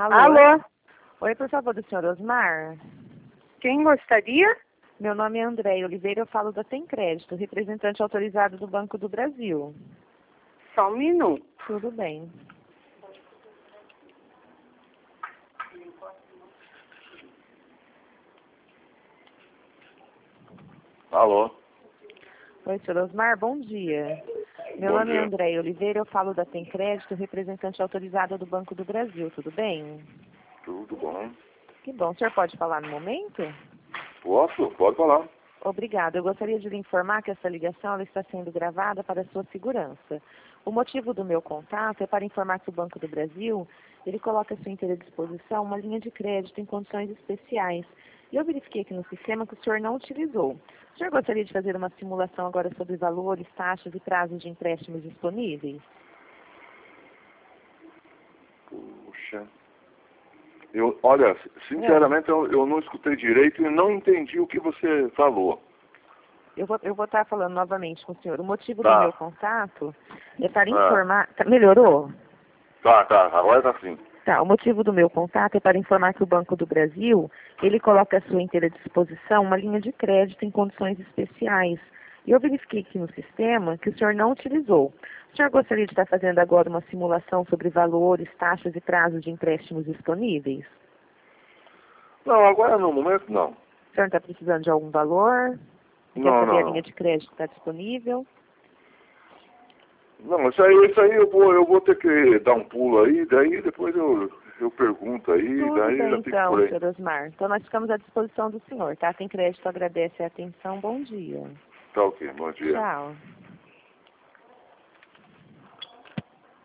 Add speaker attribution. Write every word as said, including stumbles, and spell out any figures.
Speaker 1: Alô?
Speaker 2: Alô?
Speaker 1: Oi, por favor, do senhor Osmar?
Speaker 2: Quem gostaria?
Speaker 1: Meu nome é André Oliveira, eu falo da Tem Crédito, representante autorizado do Banco do Brasil.
Speaker 2: Só um minuto.
Speaker 1: Tudo bem.
Speaker 3: Alô?
Speaker 1: Oi, senhor Osmar, bom dia. Meu
Speaker 3: Bom
Speaker 1: nome é
Speaker 3: dia.
Speaker 1: André Oliveira, eu falo da Tem Crédito, representante autorizada do Banco do Brasil, tudo bem?
Speaker 3: Tudo bom?
Speaker 1: Que bom, o senhor pode falar no momento?
Speaker 3: Posso? Pode falar.
Speaker 1: Obrigada. Eu gostaria de lhe informar que essa ligação ela está sendo gravada para a sua segurança. O motivo do meu contato é para informar que o Banco do Brasil, ele coloca à sua inteira disposição uma linha de crédito em condições especiais. E eu verifiquei aqui no sistema que o senhor não utilizou. O senhor gostaria de fazer uma simulação agora sobre valores, taxas e prazos de empréstimos disponíveis?
Speaker 3: Puxa. Eu, olha, sinceramente, eu, eu não escutei direito e não entendi o que você falou.
Speaker 1: Eu vou, eu vou estar falando novamente com o senhor. O motivo
Speaker 3: Tá.
Speaker 1: do meu contato é para
Speaker 3: Ah.
Speaker 1: informar... Tá, melhorou?
Speaker 3: Tá, tá, agora tá sim.
Speaker 1: Tá, o motivo do meu contato é para informar que o Banco do Brasil, ele coloca à sua inteira disposição uma linha de crédito em condições especiais. E eu verifiquei aqui no sistema que o senhor não utilizou. O senhor gostaria de estar fazendo agora uma simulação sobre valores, taxas e prazos de empréstimos disponíveis?
Speaker 3: Não, agora no momento não.
Speaker 1: O senhor não está precisando de algum valor? Quer
Speaker 3: Não,
Speaker 1: saber
Speaker 3: não,
Speaker 1: a
Speaker 3: não.
Speaker 1: linha de crédito que está disponível?
Speaker 3: Não, isso aí, isso aí eu vou, eu vou ter que dar um pulo aí, daí depois eu, eu pergunto aí,
Speaker 1: Tudo
Speaker 3: daí
Speaker 1: bem,
Speaker 3: já fico
Speaker 1: então,
Speaker 3: por aí.
Speaker 1: senhor Osmar. Então, nós ficamos à disposição do senhor, tá? Tem crédito, agradece a atenção. Bom dia.
Speaker 3: Tá ok, bom dia.
Speaker 1: Tchau.